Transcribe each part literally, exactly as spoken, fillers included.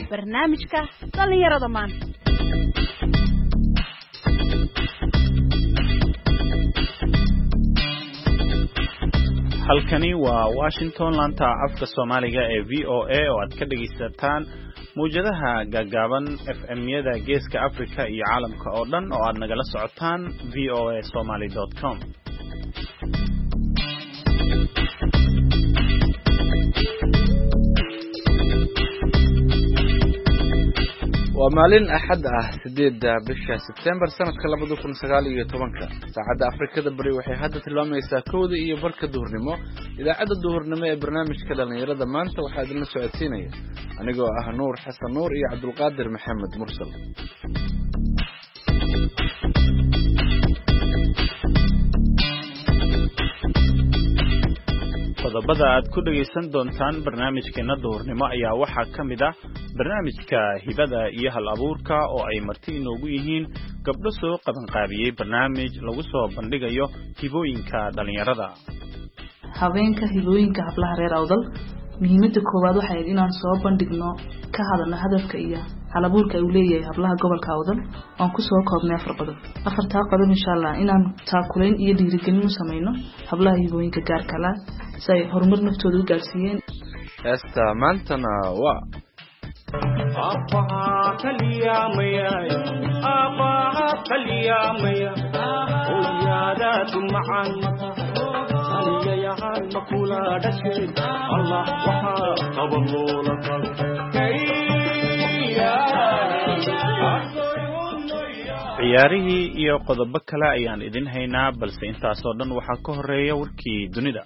barnaamijka dhalinyarada maanta. halkani waa Washington laanta afka Soomaaliga ee V O A oo aad ka dhageysataan muujadaha gaagaaban F M-yada Geeska Afrika iyo caalamka oo dhan oo aad nagala socotaan v o a somali dot com. waa maalin axad ah sideedda bisha September sanadka laba kun sagaal iyo toban saacada Afrikada bari waxay hadda tilmaamaysaa kowda iyo barka duhurnimo. idaacada duhurnimo ee barnaamijka dhalinyarada maanta waxaa idin socodsiinaya anigoo ah Nuur Xasan Nuur iyo Cabdulqaadir Maxamed Mursal. qodobada aad ku dhageysan doontaan barnaamijkeena duhurnimo ayaa waxaa ka mid ah barnaamijka hibada iyo hal abuurka oo ay marti inoogu yihiin gabdho soo qaban qaabiyey barnaamij lagu soo bandhigayo hibooyinka dhalinyarada. habeenka hibooyinka hablaha reer awdal muhiimada koowaad waxay ahayd inaan soo bandhigno ka hadalno hadafka iyo hal abuurka uu leeyahay hablaha gobolka awdal aan ku soo koobnay afar qodob afartaa qodob insha Allah inaan taakulayn iyo dhiirigelin u sameeyno hablaha hibooyinka gaarka ah si ay horumar naftooda u gaarsiiyeen. Esta maantana waa Apa kaliyamaya apa kaliyamaya uyada tumaan aliyahan makula dashay Allah waha qabulula ciyaarihii iyo qodobo kale ayaan idin haynaa balse intaas oo dhan waxaa ka horeeya warkii dunida.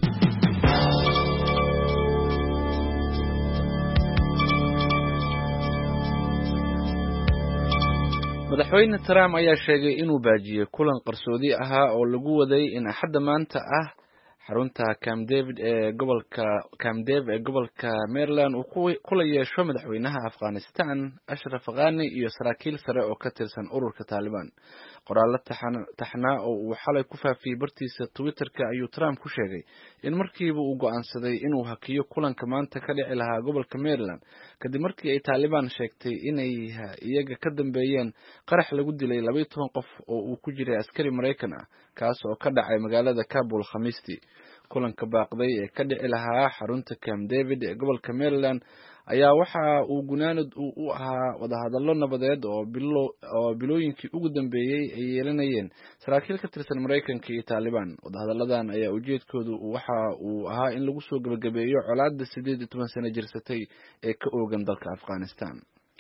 madaxweyne Trump ayaa sheegay inuu baajiyay kulan qarsoodi ahaa oo lagu waday in axadda maanta ah xarunta Camp David ee gobolka Camp David ee gobolka Maryland uu kula yeesho madaxweynaha Afghanistan Ashraf Ghani iyo saraakiil sare oo ka tirsan ururka Taliban. qoraal taxnaa oo uu xalay ku faafiyay bartiisa Twitter-ka ayuu Trump ku sheegay in markiiba uu go'aansaday inuu hakiyo kulanka maanta ka dhici lahaa gobolka Maryland kadib markii ay Taliban sheegtay inay iyaga ka dambeeyeen qarax lagu dilay laba iyo toban qof oo uu ku jiray askari Mareykan ah kaas oo ka dhacay magaalada Kabul Khamiistii. kulanka baaqday ee ka dhici lahaa xarunta Camp David ee gobolka Maryland ayaa waxa uu gunaanad u ahaa wadahadallo nabadeed oo bilo oo bilooyinkii ugu dambeeyay ay yeelanayeen saraakiil ka tirsan Mareykanka iyo Taliban. wadahadalladan ayaa ujeedkoodu waxa uu ahaa in lagu soo gabagabeeyo colaadda sideed iyo toban sano jirsatay ee ka oogan dalka Afghanistan.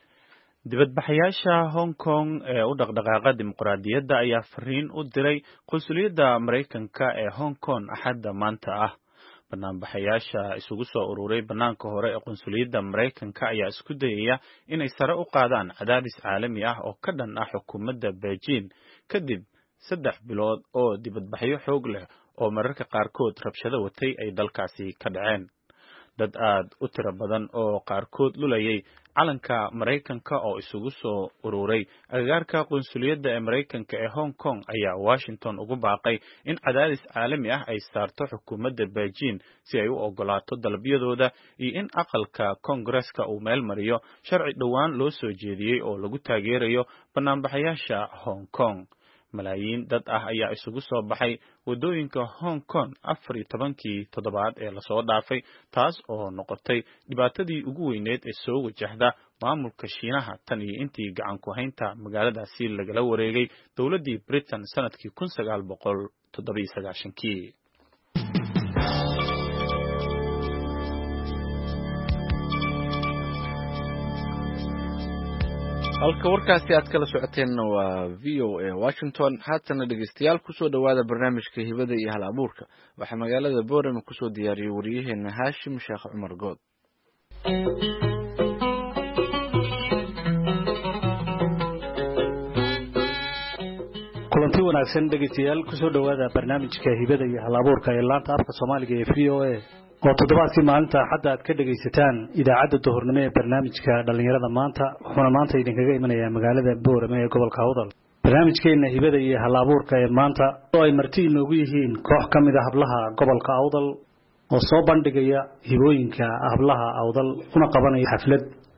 dibadbaxayaasha Hong Kong ee u dhaqdhaqaaqa dimuqraadiyadda ayaa fariin u diray qunsuliyadda Mareykanka ee Hong Kong axadda maanta ah. banaanbaxayaasha isugu soo ururay banaanka hore ee qunsuliyadda Mareykanka ayaa isku dayaya inay sare u qaadaan cadaadis caalami ah oo ka dhan ah xukuumadda Beijing kadib saddex bilood oo dibadbaxyo xoog leh oo mararka qaarkood rabshado watay ay dalkaasi ka dhaceen. dad aad u tiro badan oo qaarkood lulayay calanka Mareykanka oo isugu soo ururay agagaarka qunsuliyadda ee Mareykanka ee Hong Kong ayaa Washington ugu baaqay in cadaadis caalami ah ay saarto xukuumadda Beijing si ay u ogolaato dalabyadooda iyo in aqalka Congress-ka uu meel mariyo sharci dhawaan loo soo jeediyay oo lagu taageerayo banaanbaxayaasha Hong Kong. malaayiin dad ah ayaa isugu soo baxay wadooyinka Hong Kong afar iyo tobankii toddobaad ee la soo dhaafay taas oo noqotay dhibaatadii ugu weyneed ee soo wajahda maamulka Shiinaha tan iyo intii gacan ku haynta magaaladaasi lagala wareegay dowladdii Britain sanadkii kun sagaal boqol toddoba iyo sagaashan-kii. halka warkaasi aad kala socoteen waa V O A Washington. haatana dhageystayaal ku soo dhawaada barnaamijka hibada iyo hal abuurka. waxaa magaalada Boorama ku soo diyaariyay wariyaheena Haashim Sheekh Cumar Good. kulanti wanaagsan dhageystayaal ku soo dhawaada barnaamijka hibada iyo hal abuurka ee laanta afka Soomaaliga ee V O A oo toddobaadkii maalinta hadda aad ka dhageysataan idaacadda duhurnimo ee barnaamijka dhalinyarada maanta wuxuuna maanta idinkaga imanayaa magaalada Boorama ee gobolka Awdal. barnaamijkeena hibada iyo hal abuurka ee maanta oo ay marti inoogu yihiin koox ka mid ah hablaha gobolka Awdal oo soo bandhigaya hibooyinka hablaha Awdal una qabanaya xaflad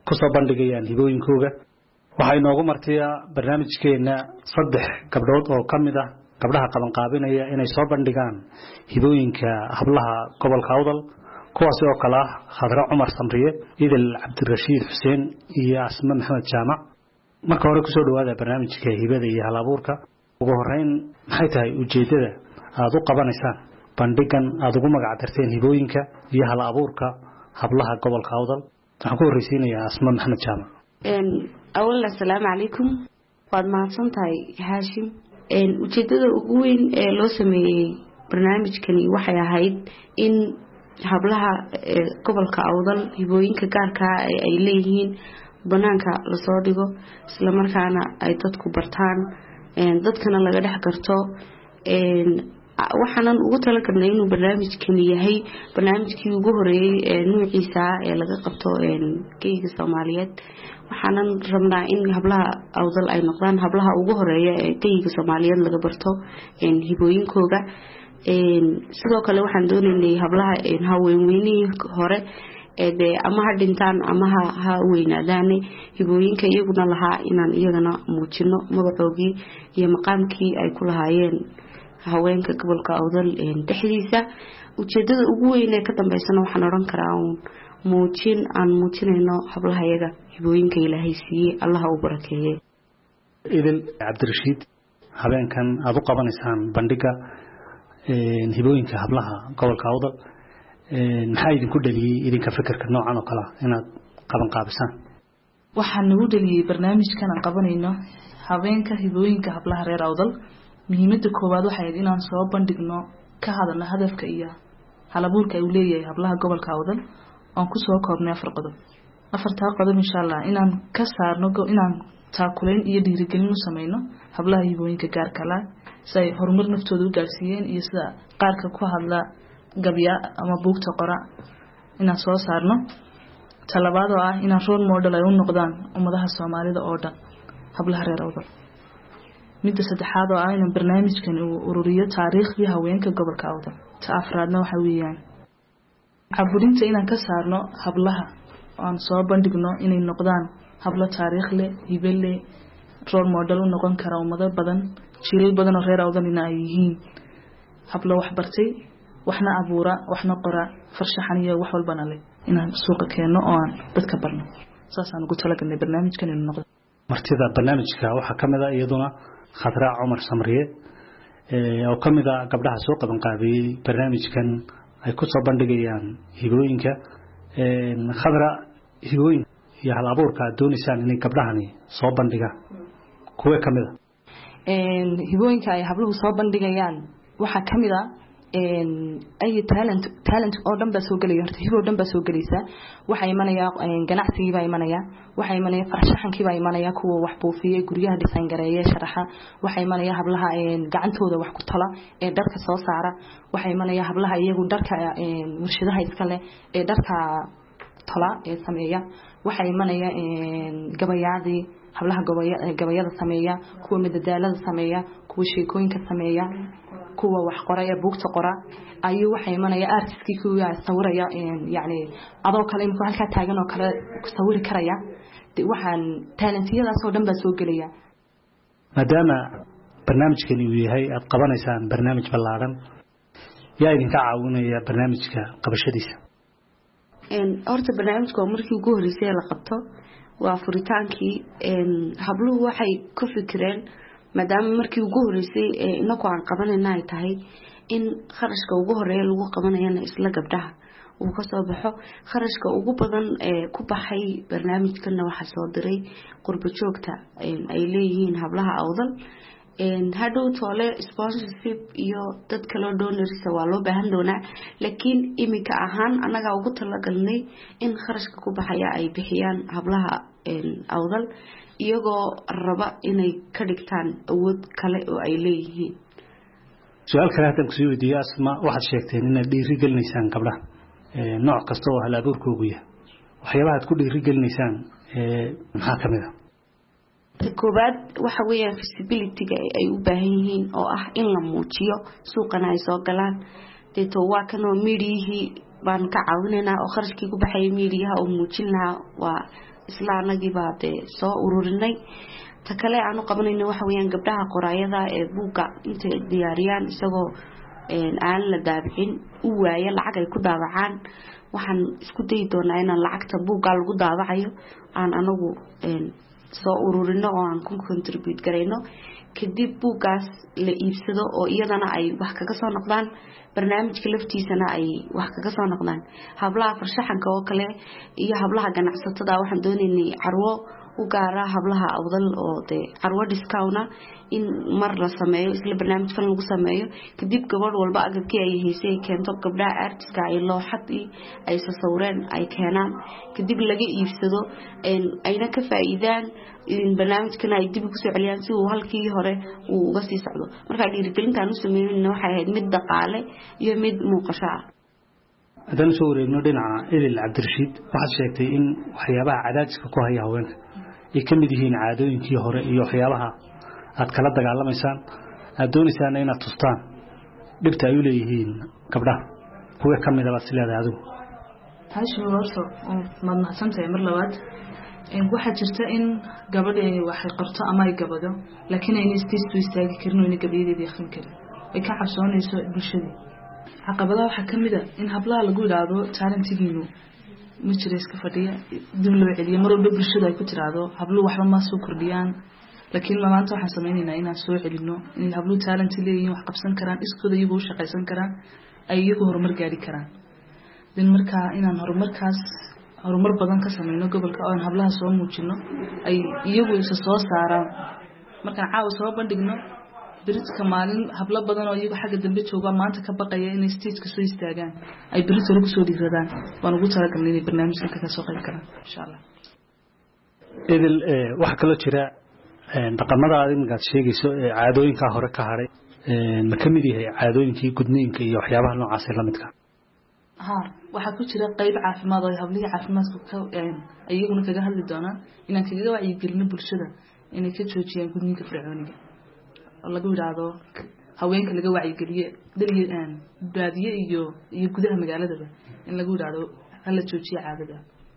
ku soo bandhigayaan hibooyinkooda waxay noogu martiyaa barnaamijkeena saddex gabdhood oo kamid ah gabdhaha qaban qaabinaya inay soo bandhigaan hibooyinka hablaha gobolka Awdal kuwaas oo kala ah Khadra Umar Samriye Idil Cabdirashiid Xuseen iyo Asma Maxamed Jaamac marka hore ku soo dhawaada barnaamijka hibada iyo hal-abuurka ugu horeyn maxay tahay ujeedada aad u qabanaysaan bandhigan aad ugu magac darteen hibooyinka iyo hal-abuurka hablaha gobolka Awdal waxaan ku horeysiinayaa Asma Maxamed Jaamac een awal assalaamu calaykum waad mahadsantahay Haashim een ujeedada ugu weyn ee loo sameeyay barnaamijkani waxay ahayd in hablaha gobolka Awdal hibooyinka gaarka ah ay leeyihiin banaanka la soo dhigo isla markaana ay dadku bartaan een dadkana laga dhex garto een waxaan ugu talagalnay inuu barnaamijkani yahay barnaamijkii ugu horeeyay ee nuuciisa ee laga qabto een geeyiga Soomaaliyeed waxaan rabnaa in hablaha Awdal ay noqdaan hablaha ugu horeeya ee geeyiga Soomaaliyeed laga barto een hibooyinkooda een sidoo kale waxaan doonaynay hablaha een haweenweynii hore ee ama ha dhintaan ama ha weynaadaan hibooyinka iyaguna lahaa inaan iyagana muujino magacoogii iyo maqaamkii ay ku lahaayeen haweenka gobolka Awdal ee dhexdiisa ujeedada ugu weyn ee ka dambeysana waxaan oran karaa muujin aan muujinayno hablaha iyaga hibooyinka Ilaahay siiyay Allah u barakeeyay Idil Cabdirashiid habeenkan aad u qabanaysaan bandhiga ee hibooyinka hablaha gobolka Awdal ee maxay idinku dhaliyay idinka fikirka noocan oo kala inaad qaban qaabisaan waxaan nagu dhaliyay barnaamijkan aan qabanayno habeenka hibooyinka hablaha reer Awdal muhiimada koowaad waxay ahayd inaan soo bandhigno ka hadalna hadafka iyo hal-abuurka uu leeyahay hablaha gobolka Awdal aan ku soo koobnay afar qodob afarta qodob insha Allah inaan ka saarno inaan taakuleen iyo dhiirigelin u sameeyno hablaha hibooyinka gaarka ah say horumar naftooda u gaarsiiyeen iyo sida qaarka ku hadla gabiya ama buugta qora inaan soo saarno talabaad oo ah inaan role model ay u noqdaan ummadaha Soomaalida oo dhan hablaha reer Awdal midda saddexaad oo ah in barnaamijkan uu ururiyo taariikhda haweenka gobolka Awdal ta afraadna waxa weeyaan caburinta inaan ka saarno hablaha aan soo bandhigno inay noqdaan hablo taariikh leh hibe leh role model u noqon kara ummado badan jiilal badan oo reer Awdal ay yihiin hablo wax bartay waxna abuura waxna qora farshaxan iyo wax walbana leh inaan suuqa keeno oo aan dadka barno saasaan ugu talagalnay barnaamijkan inuu noqdo martida barnaamijka waxa kamid ah iyaduna Khadra Umar Samriye ee oo kamid ah gabdhaha soo qaban qaabiyay barnaamijkan ay ku soo bandhigayaan hibooyinka ee Khadra hibooyin iyo hal-abuurka doonaysan inay gabdhahani soo bandhigaan kuwa kamid ah een hibooyinka ay habluhu soo bandhigayaan waxa kamid ah een ay talent talent oo dhan ba soo galay horta hibo dhan ba soo galaysa waxa imanaya ganacsiga ba imanaya waxa imanaya farshaxankii ba imanaya kuwa wax buufiyay guryaha design gareeyay sharaxa waxa imanaya hablaha een gacantooda wax ku tala ee dharka soo saara waxa imanaya hablaha iyagu dharka een warshadaha iska leh ee dharka tala ee sameeya waxa imanaya een gabayadii hablaha gabayada sameeya kuwa madadaalada sameeya kuwa sheekooyinka sameeya kuwa wax qoraya buugta qora ayuu waxa imanaya artistkii kuwa sawiraya een yaani adoo kale imka halka taagan oo kale sawiri karaya waxaan talentiyadaas oo dhan ba soo galaya maadaama barnaamijkani uu yahay aad qabanaysaan barnaamij ballaaran yaa idinka caawinaya barnaamijka qabashadiisa een horta barnaamijka markii ugu horeysay la qabto waa furitaankii een habluhu waxay ku fikireen maadaama markii ugu horeysay ee inagu aan qabanayna ay tahay in kharashka ugu horeeya lagu qabanayana isla gabdhaha uu ka soo baxo kharashka ugu badan ee ku baxay barnaamijkana waxa soo diray qurbo joogta ay leeyihiin hablaha Awdal een hadhow toole sponsorship iyo dad kale donors waa loo baahan doonaa laakiin imika ahaan anaga ugu talagalnay in kharashka ku baxaya ay bixiyaan hablaha een Awdal iyagoo raba inay ka dhigtaan awood kale oo ay leeyihiin su'aal kale hadan ku soo weydiiyo Asma waxaad sheegteen inaad dhiiri gelinaysaan gabdhaha ee nooc kasta oo hal-abuurkoodu yahay waxyaabaha aad ku dhiiri gelinaysaan ee maxaa kamid ah koobaad waxa weeyaan visibility-ga ay u baahan yihiin oo ah in la muujiyo suuqana ay soo galaan deeto waa kan oo media baan ka caawinaynaa oo kharashkii ku baxay media oo muujin lahaa waa isla anagii baa dee soo ururinay ta kale aanu qabanayno waxa weeyaan gabdhaha qoraayada ee buugga intay diyaariyaan isagoo aan la daabicin u waaya lacag ay ku daabacaan waxaan isku dayi doonaa inaan lacagta buugga lagu daabacayo aan anagu soo ururino oo aan ku contribute gareyno kadib buuggaas la iibsado oo iyadana ay wax kaga soo noqdaan barnaamijka laftiisana ay wax kaga soo noqdaan hablaha farshaxanka oo kale iyo hablaha ganacsatada waxaan doonaynay carwo u gaara hablaha awdal oo de carwo discount in mar la sameeyo isla barnaamijkan lagu sameeyo kadib gabadh walba agabkii ay haysay keento gabdhaha artiska ay looxadii ay sawireen ay keenaan kadib laga iibsado ayna ka faa'iidaan in barnaamijkan ay dib ugu soo celiyaan si uu halkii hore uu uga sii socdo marka dhiirigelinta aanu sameeyno waxay ahayd mid dhaqaale iyo mid muuqasho ah haddaan soo wareegno dhinaca Idil Cabdirashiid waxaad sheegtay in waxyaabaha cadaadiska ku haya haweenka ay ka mid yihiin caadooyinkii hore iyo waxyaabaha aad kala dagaalamaysaan aad doonaysaan inaad tustaan dhibta ay u leeyihiin gabdhaha kuwa ka mid ah baad sileedahay adigu taasoo warso ma mahadsantahay mar labaad in waxa jirta in gabadha wax qorto ama ay gabado laakiin ay istiis u istaagi karin oo gabadeedii akhrin karin ay ka cabsoonayso bulshada caqabadaha waxa kamid ah in hablaha lagu ilaado talentigiinu ma jiro iska fadhiya dib loo celiyo mar walba bulshada ay ku tiraado habluhu waxba ma soo kordhiyaan laakiin maanta waxaan sameeynaa inaan soo celino in habluhu talent leeyihiin wax qabsan karaan iskooda iyagu u shaqaysan karaan ay iyagu horumar gaari karaan din marka inaan horumarkaas horumar badan ka sameeyno gobolka oo hablaha soo muujino ay iyagu isa soo saaraan marka caaw soo bandhigno biriska maalin habla badan oo iyagu xagga dambe jooga maanta ka baqaya inay stage ka soo istaagaan ay birita lagu soo dhiiradaan waan ugu talagalnay inay barnaamijka ka soo qayb galaan insha Allah idil waxa kala jira dhaqamada aad imikaad sheegayso ee caadooyinka hore ka haray ma kamid yahay caadooyinkii gudniinka iyo waxyaabaha noocaas la midka ha waxa ku jira qayb caafimaad oo habliga caafimaadku ka ayaguna kaga hadli doonaan inaan kaga wacyi gelino bulshada inay ka joojiyaan gudniinka fircooniga lagu yiraahdo haweenka laga wacyi geliyo daliyaan baadiye iyo iyo gudaha magaalada in lagu yiraahdo hala joojiyo caadada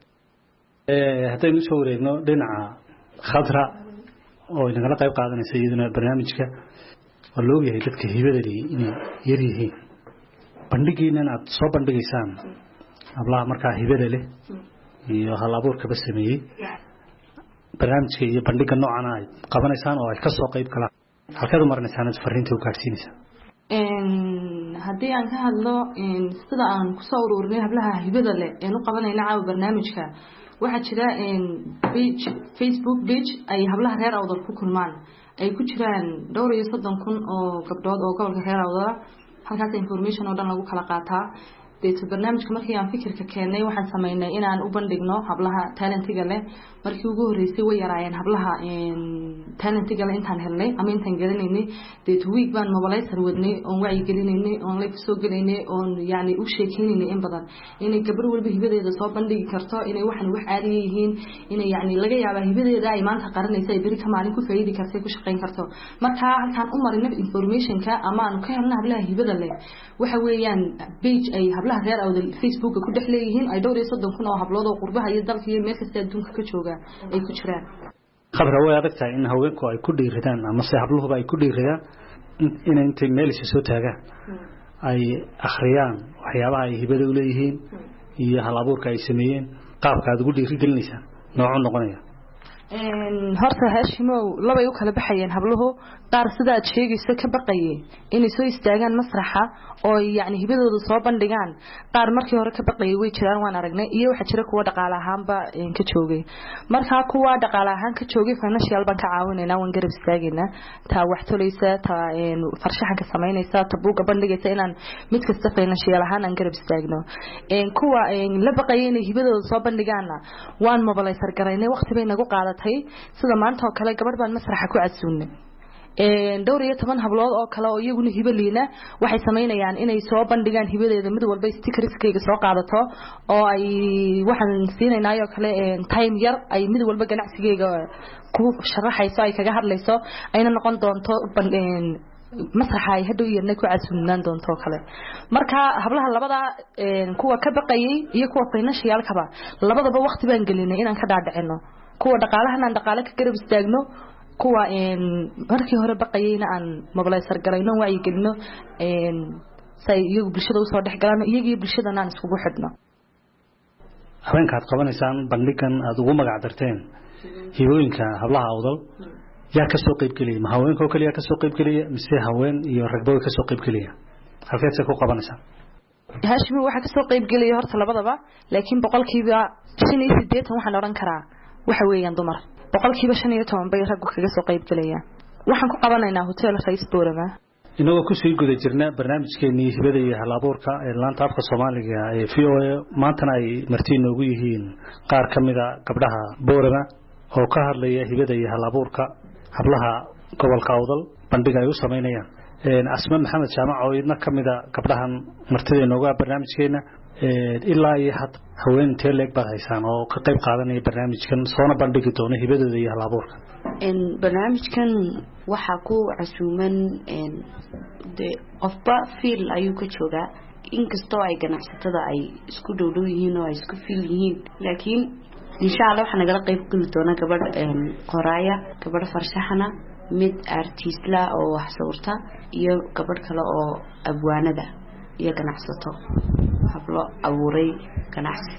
ee hadaynu soo wareegno dhinaca khadra oo inaga qayb qaadanaysa iyaduna barnaamijka oo loo yahay dadka hibada leh inay yar yihiin bandhigiina aad soo bandhigaysaan hablaha marka hibada leh iyo hal abuurka ba sameeyay barnaamijka iyo bandhiga noocan ah qabanaysaan oo ay ka soo qayb galaan halkaad marnaysan fariinta u gaarsiinaysaa een hadii aan ka hadlo in sida aan ku soo ururinay hablaha hibada leh ee u qabanayna caaw barnaamijka waxa jira in page Facebook page ay hablaha reer awdal ku kulmaan ay ku jiraan dhowr iyo soddon kun oo gabdhood oo gobolka reer awdal halkaas information oo dhan lagu kala qaataa deeto barnaamijka markii aan fikirka keenay waxaan sameeynay inaan u bandhigno hablaha talentiga leh markii ugu horeysay way yaraayeen hablaha in talentiga leh intaan helnay ama intaan gelinaynay deeto week baan mobilizer wadnay oo wacyi gelinaynay oo la soo gelaynay oo yaani u sheekeynay in badan inay gabar walba hibadeeda soo bandhigi karto inay waxan wax caadi yihiin inay yaani laga yaabo hibadeeda ay maanta qaranayso ay bari ka maalin ku faa'iidi kartay ku shaqeyn karto marka halkaan u marinay informationka ama aan ka helna hablaha hibada leh waxa weeyaan page ay hablaha reer awdal Facebook ku dhaxleeyihiin ay dhowr iyo soddon kun oo hablood oo qurbaha iyo dalka iyo meel kasta adduunka ka jooga ay ku jiraan khabra way adagtahay in haweenku ay ku dhiiradaan ama se habluhuba ay ku dhiiradaan in intay meel isa soo taagaan ay akhriyaan waxyaabaha ay hibada u leeyihiin iyo hal abuurka ay sameeyeen qaabka aad ugu dhiirigelinaysaa noocu noqonaya een horta Hashimow laba ay u kala baxayeen habluhu qaar sida aad sheegayso ka baqayeen inay soo istaagaan masraxa oo yaani hibadooda soo bandhigaan qaar markii hore ka baqayay way jiraan waan aragnay iyo waxa jira kuwa dhaqaale ahaanba ka joogay marka kuwa dhaqaale ahaan ka joogay financial bank caawinayna waan garab istaagayna taa wax tolaysa taa een farshaxan ka sameynaysa tabuuga bandhigaysa inaan mid kasta financial ahaan aan garab istaagno een kuwa een la baqayay inay hibadooda soo bandhigaana waan mobilizer garaynay waqti bay nagu qaadatay sida maanta oo kale gabadh baan masraxa ku casuunay een dhowr iyo toban hablood oo kale oo iyaguna hibaliina waxay sameynayaan inay soo bandhigaan hibadeeda mid walba stickerskayga soo qaadato oo ay waxaan siinaynaay oo kale een time yar ay mid walba ganacsigayga ku sharaxayso ay kaga hadlayso ayna noqon doonto een masraxa ay hadhow yarna ku casuuminaan doonto kale marka hablaha labada kuwa ka baqayay iyo kuwa financialkaba labadaba waqti baan gelinay inaan ka dhaadhicino kuwa dhaqaalahan aan dhaqaale ka garab istaagno kuwa een markii hore baqayayna aan mobilizer galayno wacyi gelino een say iyagu bulshada u soo dhex galaan iyagii bulshadana aan iskugu xidhno haweenkaad qabanaysaan bandhigan aad ugu magac darteen hibooyinka hablaha awdal yaa ka soo qayb galaya ma haweenka kaliya ka soo qayb galaya mise haween iyo ragba ka soo qayb galaya halkeed ku qabanaysaa Hashimi waxa ka soo qayb galaya horta labadaba laakiin boqolkiiba shan iyo siddeetan waxaan oran karaa waxa weeyaan dumar boqolkiiba shan iyo toban bay raggu kaga soo qayb galayaan waxaan ku qabanaynaa hotel Rais Boorama inagoo ku sii guda jirna barnaamijkeennii hibada iyo hal-abuurka ee laanta afka Soomaaliga ee V O A maantana ay martii noogu yihiin qaar ka mid ah gabdhaha Boorama oo ka hadlaya hibada iyo hal-abuurka hablaha gobolka Awdal bandhiga ay u sameynayaan een Asma Maxamed Jaamac oo idna ka mid ah gabdhahan martida inoogu ah barnaamijkeena ee ilaa iyo had haween teeleeg baad haysaan oo ka qayb qaadanaya barnaamijkan soona bandhigi doona hibadooda iyo hal-abuurka in barnaamijkan waxa ku casuuman in de qofba fiil ayuu ka joogaa inkastoo ay ganacsatada ay isku dhowdhow yihiin oo ay isku fiil yihiin laakiin insha Allah waxa nagala qayb gali doona gabadh een qoraaya gabadh farshaxana mid artist la oo wax sawirta iyo gabadh kale oo abwaanada iyo ganacsato hablo abuuray ganacsi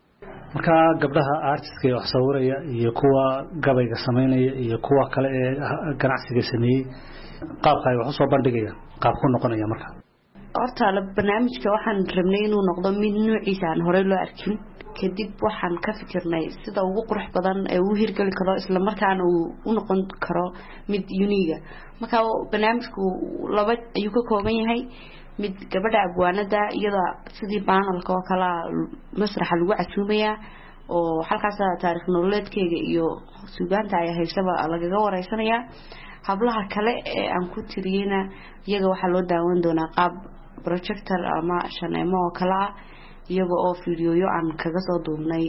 marka gabdhaha artistka wax sawiraya iyo kuwa gabayga sameynaya iyo kuwa kale ee ganacsiga sameeyay qaabka ay wax soo bandhigayaan qaab ku noqonaya marka horta barnaamijka waxaan rabnay inuu noqdo mid nuuciisa aan hore loo arkin kadib waxaan ka fikirnay sida ugu qurux badan ee uu hirgali karo isla markaana uu u noqon karo mid unique marka barnaamijku laba ayuu ka kooban yahay mid gabadha abwaanada iyada sidii panelka oo kala masraxa lagu casuumaya oo halkaas taariikh nololeedkeega iyo suugaanta ay haysaba lagaga wareysanaya hablaha kale ee aan ku tiriyana iyaga waxa loo daawan doonaa qaab projector ama shaneemo oo kala iyaga oo fiidiyoyo aan kaga soo duubnay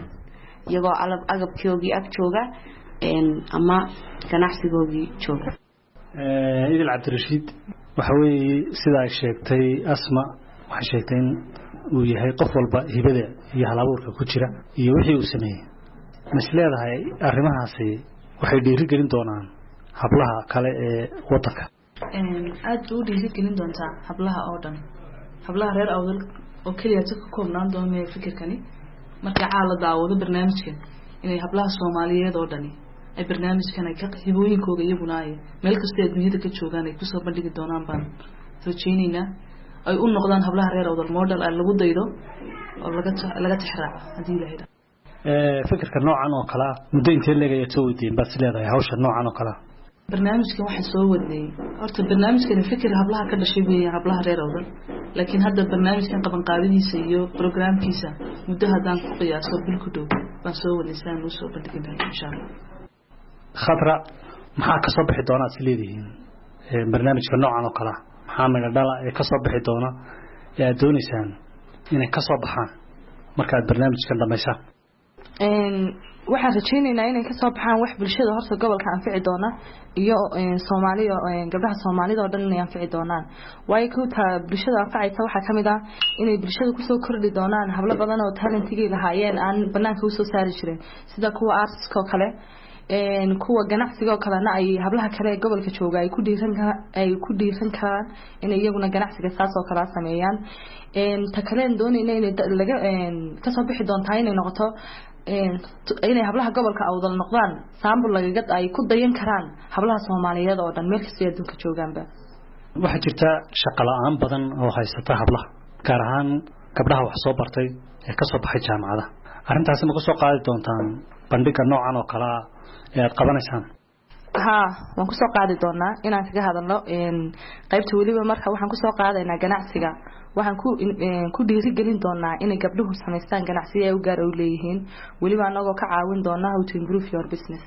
iyaga alab agabkoogii ag jooga een ama ganacsigoogii jooga ee Idil Cabdirashiid waxa weeye sida ay sheegtay Asma waxa sheegtay uu yahay qof walba hibada iyo hal-abuurka ku jira iyo wixii uu sameeyay mas'aladahay arrimahaasi waxay dhiiri gelin doonaan hablaha kale ee wadanka een aad u dhiiri gelin doontaa hablaha oo dhan hablaha reer Awdal oo kaliya ka koobnaan doona fikirkani marka caala daawado barnaamijkan inay hablaha Soomaaliyeed oo dhani ay barnaamijkan ay ka hibooyinkooda iyaguna ay meel kasta ee dunida ka joogaan ay ku soo bandhigi doonaan baan rajaynayna ay u noqdaan hablaha reer Awdal model ay lagu daydo oo laga laga tixraaco hadii ilaahay ee fikirka noocan oo kala muddo intee leeyahay soo wadiin bas leedahay hawsha noocan oo kala barnaamijkan waxa soo wadnay horta barnaamijkan fikir hablaha ka dhashay weeyaan hablaha reer Awdal laakiin hadda barnaamijkan qaban qaadadiisa iyo programkiisa muddo hadaan ku qiyaaso bil ku dhow baan soo wadnaysan oo soo bandhigay insha Allah khadra maxaa ka soo bixi doona sileediin ee barnaamijka noocan oo kala maxaa naga dhala ee ka soo bixi doona ee aad doonaysaan inay ka soo baxaan marka aad barnaamijkan dhameysaan een waxaan rajaynaynaa inay ka soo baxaan wax bulshada horta gobolka anfici doona iyo Soomaaliya gabdhaha Soomaalida oo dhan inay anfici doonaan way ku taa bulshada anfacaysa waxa kamid ah inay bulshada ku soo kordhi doonaan hablo badan oo talentigii lahaayeen aan banaanka u soo saari jireen sida kuwa artist-ka kale een kuwa ganacsiga oo kalena ay hablaha kale ee gobolka jooga ay ku dhiiran ay ku dhiiran karaan in iyaguna ganacsiga saas oo kala sameeyaan een ta kale doonayna inay laga een ka soo bixi doontaa inay noqoto een inay hablaha gobolka Awdal noqdaan saambul laga ay ku dayan karaan hablaha Soomaaliyeed oo dhan meel kasta ee adduunka joogaanba waxa jirta shaqo la'aan badan oo haysata hablaha gaar ahaan gabdhaha wax soo bartay ee ka soo baxay jaamacada arrintaas ma ku soo qaadi doontaan bandhiga noocan oo kala ee aad qabanaysaan ha waan ku soo qaadi doonaa inaan kaga hadalno een qaybta waliba marka waxaan ku soo qaadaynaa ganacsiga waxaan ku ku dhiiri gelin doonaa in gabdhuhu sameystaan ganacsiyo ay u gaar u leeyihiin waliba anagoo ka caawin doona how to improve your business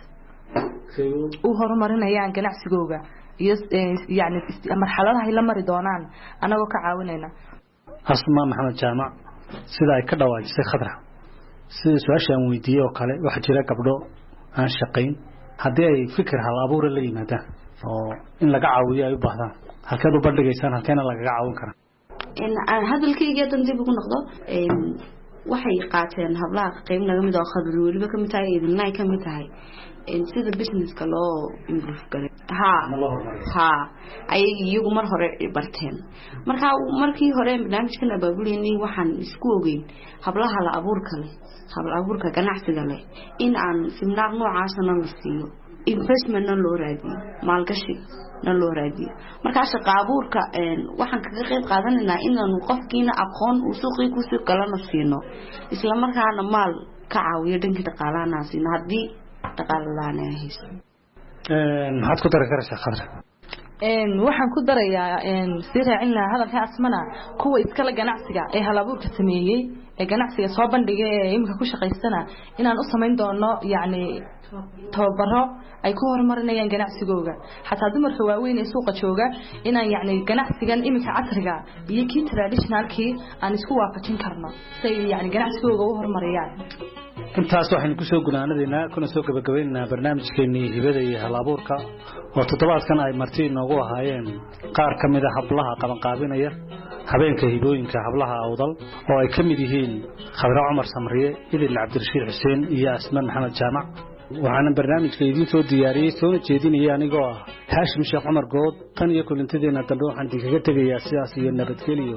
u horumarinayaan ganacsigooga iyo yaani marxaladaha ay la mari doonaan anagoo ka caawinayna Asma Maxamed Jaamac sida ay ka dhawaajisay Khadra sida su'aashan weydiiyay oo kale waxa jira gabdho aan shaqayn haddii ay fikir hal abuur la yimaadaan oo in laga caawiyo ay u baahdaan halkeed u bandhigaysaan halkeena lagaga caawin karaa in aan hadalkayga dan dib ugu noqdo een waxay qaateen hablaha qayb naga mid ah khadar waliba ka mid tahay idinay ka mid tahay in sida businesska loo improve garay ha ha ay iyagu mar hore barteen marka markii hore barnaamijkan abaabulinay waxaan isku ogeyn hablaha la abuurka leh habla abuurka ganacsiga leh in aan seminar noocaas ah la siiyo investment loo raadiyo maalgashi loo raadiyo marka shaqo abuurka een waxaan kaga qayb qaadanaynaa inaan qofkiina aqoon uu suuqii ku soo galana siino isla markaana maal ka caawiyo dhanka dhaqaalaha siino hadii dhaqaalaha hayso een maxaad ku dari karaysaa khadra een waxaan ku darayaa een si raacin lahaa hadalka asmana kuwa iskala ganacsiga ee hal abuurka sameeyay ee ganacsiga soo bandhigay ee imka ku shaqaysana inaan u sameyn doono yacni tababaro ay ku horumarinayaan ganacsigooda xataa dumarka waaweyn ee suuqa jooga inaan yacni ganacsigan imika casriga iyo kii traditionalkii aan isku waafajin karno say yacni ganacsigooda u horumariyaan intaas waxaan ku soo gunaanadeena kuna soo gabagabeynaa barnaamijkeennii hibada iyo hal abuurka oo toddobaadkan ay marti inoogu ahaayeen qaar ka mid ah hablaha qabanqaabinaya habeenka hibooyinka hablaha awdal oo ay ka mid yihiin Khadra Cumar Samriye idil Cabdirashiid Xuseen iyo Asmaan Maxamed Jaamac waxaan barnaamijka idin soo diyaariyay soo jeedinaya anigoo ah Haashim Sheekh Cumar Good tan iyo kulantadeena dambe waxaan kaga tagayaa sidaas iyo nabadgelyo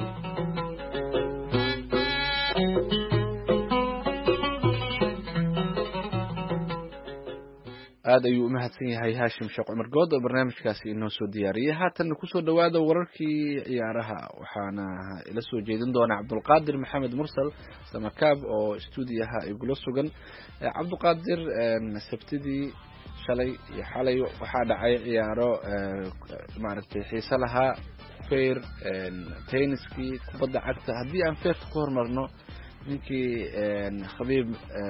aad ayuu u mahadsan yahay Haashim Sheekh Cumar Good oo barnaamijkaasi inoo soo diyaariyay haatan ku soo dhawaada wararkii ciyaaraha waxaana ila soo jeedin doona Cabdulqaadir Maxamed Mursal Samakaab oo stuudiyaha igula sugan Cabdulqaadir sabtidii shalay iyo xalay waxaa dhacay ciyaaro maaragtay xiiso lahaa feer tenniski kubadda cagta haddii aan feerka ku hormarno ninkii Khabiib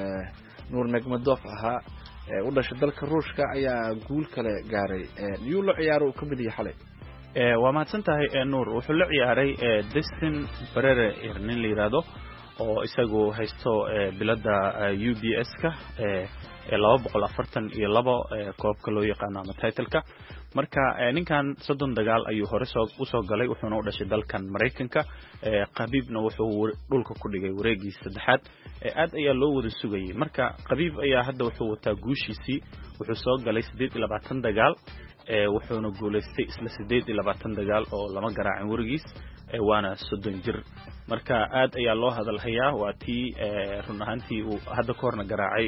Nuur Nagmadoof ahaa u dhashay dalka Ruushka ayaa guul kale gaaray iyo la ciyaaro ka mid yahay xalay ee waa mahadsan tahay Nuur wuxuu la ciyaaray Destin Barere nin la yiraahdo oo isagu haysto bilada U B S-ka ee laba boqol afartan iyo laba koobka loo yaqaan ama title-ka marka ninkan soddon dagaal ayuu hore soo u soo galay wuxuuna u dhashay dalkan Mareykanka Khabibna wuxuu dhulka ku dhigay wareegii saddexaad aad ayaa loo wada sugayay marka Khabib ayaa hadda wuxuu wataa guushiisii wuxuu soo galay siddeed iyo labaatan dagaal ee wuxuuna guuleystay isla siddeed iyo labaatan dagaal oo lama garaacin warigiis waana soddon jir marka aad ayaa loo hadal hayaa waa tii run ahaantii uu hadda ka horna garaacay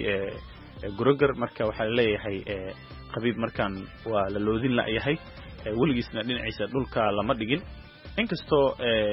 Groger marka waxa la leeyahay Khabib markan waa la loodin la yahay waligiisna dhinaciisa dhulka lama dhigin inkastoo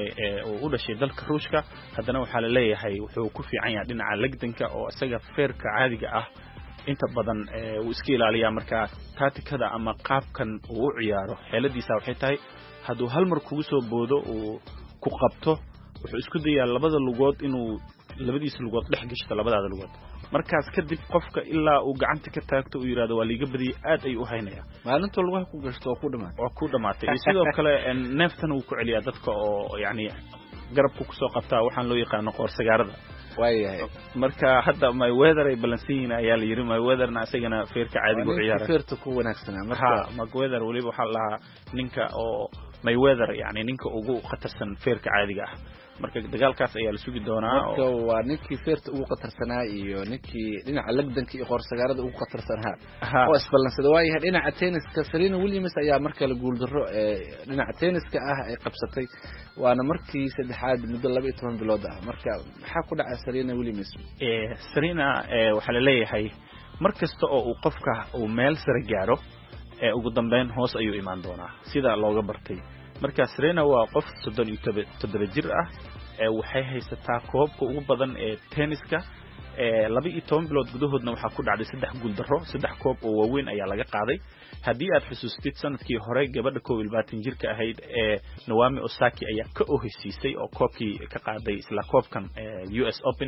uu u dhashay dalka Ruushka haddana waxa la leeyahay wuxuu ku fiican yahay dhinaca lagdanka oo isaga feerka caadiga ah inta badan uu iska ilaaliyaa marka tacticada ama qaabkan uu u ciyaaro xeeladiisa waxay tahay hadduu hal mar kugu soo boodo uu ku qabto wuxuu isku dayaa labada lugood inuu labadiisa lugood dhex gashto labadaada lugood markaas kadib qofka ilaa uu gacanta ka taagto uu yiraahdo waa liiga badiyay aad ay u haynayaan maalinta lugaha ku gashto oo ku dhamaatay oo ku dhamaatay sidoo kale neeftan uu ku celiyaa dadka oo yaani garabku ku soo qabtaa waxaan loo yaqaan qoor sagaarada waayahay marka hadda my weather ay balansiin ayaa la yiri my weatherna asagana feerka caadiga u ciyaara feerta ku wanaagsan marka my weather waliba waxa la ninka oo my weather yaani ninka ugu khatarsan feerka caadiga ah marka dagaalkaas ayaa la sugi doonaa oo waa ninkii feerta ugu qatarsanaa iyo ninkii dhinaca lagdanka iyo qoor sagaarada ugu qatarsanaa oo isbalansada waayahay dhinaca tenniska Serena Williams ayaa markaa la guul darro ee dhinaca tenniska ah ay qabsatay waana markii saddexaad muddo laba iyo toban bilood ah marka maxaa ku dhacay Serena Williams ee Serena ee waxa la leeyahay markasta oo uu qofka uu meel sare gaaro ee ugu dambeyn hoos ayuu imaan doonaa sida looga bartay marka Serena waa qof soddon iyo toddoba jir ah ee waxay haysataa koobka ugu badan ee tenniska ee laba iyo toban bilood gudahoodna waxa ku dhacday saddex guul darro saddex koob oo waaweyn ayaa laga qaaday haddii aad xusuustid sanadkii hore gabadha koob iyo labaatan jirka ahayd ee Naomi Osaka ayaa ka ohaysiisay oo koobkii ka qaaday isla koobkan U S Open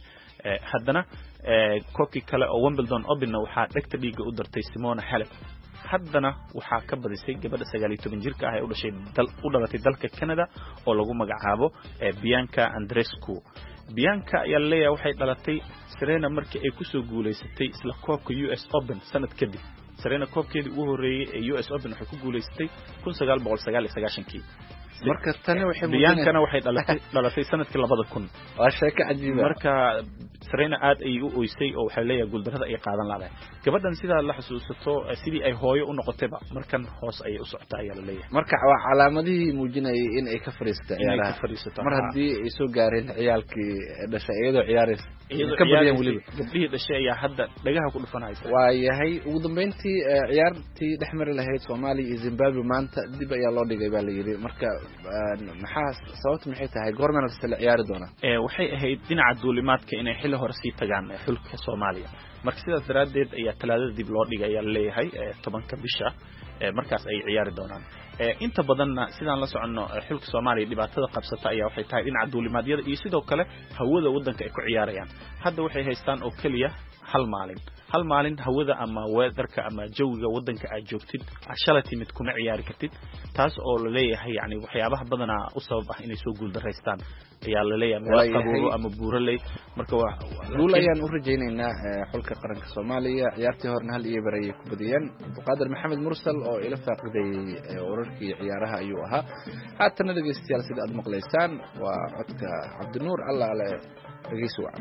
ee haddana koobkii kale oo Wimbledon Openna waxaa dhagta dhiiga u dartay Simona Halep haddana waxaa ka badisay gabadha sagaal iyo toban jirka ah ee u dhashay dal u dhalatay dalka Canada oo lagu magacaabo Bianca Andreescu Bianca ayaa leeyahay waxay dhalatay Serena markii ay ku soo guuleysatay isla koobka U S Open sanad kadib Serena koobkeedii ugu horeeyay ee U S Open waxay ku guuleysatay kun sagaal boqol sagaal iyo sagaashan-kii marka tani waxay Bianca waxay dhalatay dhalatay sanadkii labada kun waa sheeko cajiib marka Serena aad ay u oysay oo waxay leeyahay guuldarada ay qaadan lahayd gabadhan sida la xasuusato sidii ay hooyo u noqotayba markan hoos ay u socotay ayaa la leeyahay marka waa calaamadihii muujinayay in ay ka fariistay ciyaaraha mar haddii ay soo gaareen ciyaalkii dhashay iyadoo ciyaaraysa ka badiyeen waliba gabdhihii dhashay ayaa hadda dhagaha ku dhufanaysa waa yahay ugu dambeyntii ciyaartii dhexmari lahayd Soomaaliya iyo Zimbabwe maanta dib ayaa loo dhigay baa la yiri marka maxaa sababtu maxay tahay goormana la ciyaari doona ee waxay ahayd dhinaca duulimaadka inay xilli hore sii tagaan xulka Soomaaliya marka sidaas daraadeed ayaa talaadada dib loo dhigay ayaa leeyahay tobanka bisha markaas ay ciyaari doonaan inta badanna sidaan la socono xulka Soomaaliya dhibaatada qabsata ayaa waxay tahay dhinaca duulimaadyada iyo sidoo kale hawada wadanka ay ku ciyaarayaan hadda waxay haystaan oo kaliya hal maalin hal maalin hawada ama weatherka ama jawiga wadanka aad joogtid ashalati mid kuma ciyaari kartid taas oo la leeyahay yani waxyaabaha badana u sabab ah inay soo guul dareystaan ayaa la leeyahay meel qabow ama buuraley marka waa guul ayaan u rajaynaynaa xulka qaranka Soomaaliya ciyaartii horna hal iyo baray ku badiyeen Abdulqaadir Maxamed Mursal oo ila faaqiday wararkii ciyaaraha ayuu ahaa haatan dhageystayaal sida aad maqlaysaan waa codka Cabdinuur Allah ale dhageyso wacan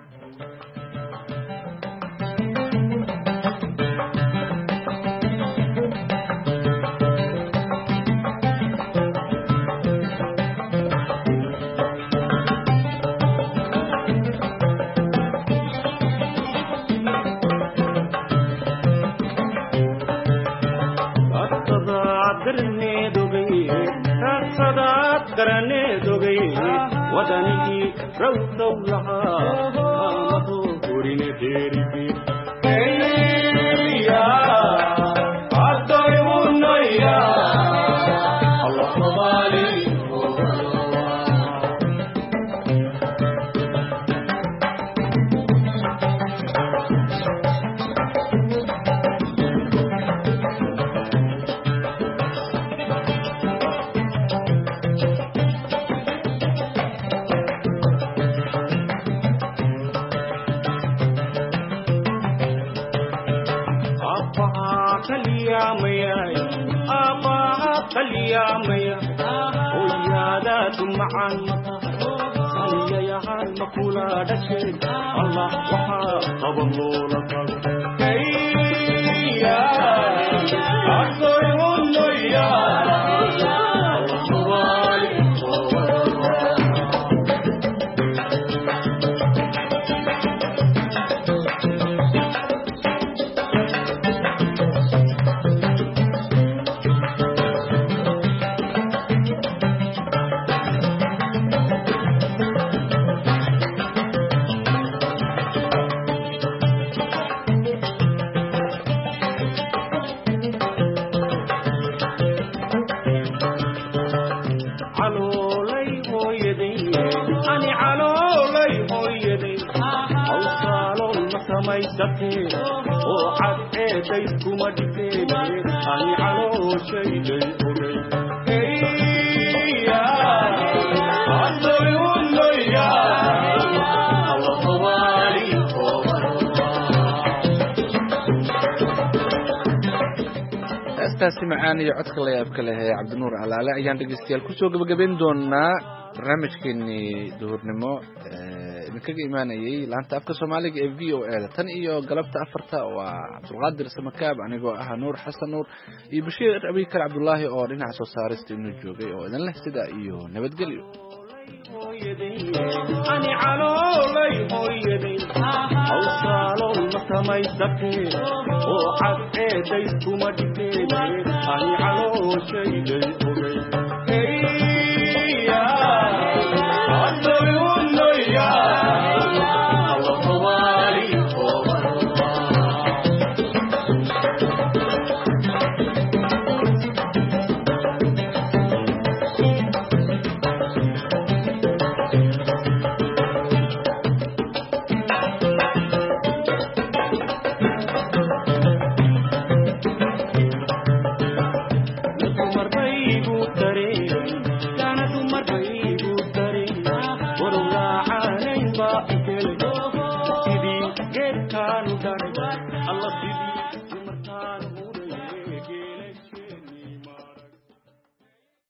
करने दोगे वदनी की रौद लहा पूरी ने तेरी की या आतो मुन्नया अल्लाह वाली يا ميا ويادا معان يا يا المقولة دشي الله وحا قبلوا لك يا أكثر من يا وعد ايديكم ادفين اني على شيء لي يا عطري والليا الله طوالي استاذ معاني عدك الله يبكى له عبد النور علاله ayaan dhageystayaal ku soo gabagabeyn doonaa barnaamijkeeni duhurnimo kaga imaanayay laanta afka Soomaaliga ee V O A tan iyo galabta afarta waa Abdulqaadir Samakaab anigoo ah Nuur Xasan Nuur iyo Bashiir Abikar Abdullaahi oo dhinaca soo saarista inuu joogay oo idin leh sida iyo nabadgelyo ani caloolay hooyadii awsaalon matamaysateen oo cad eedays kuma dhigeen ani calooshayday ogay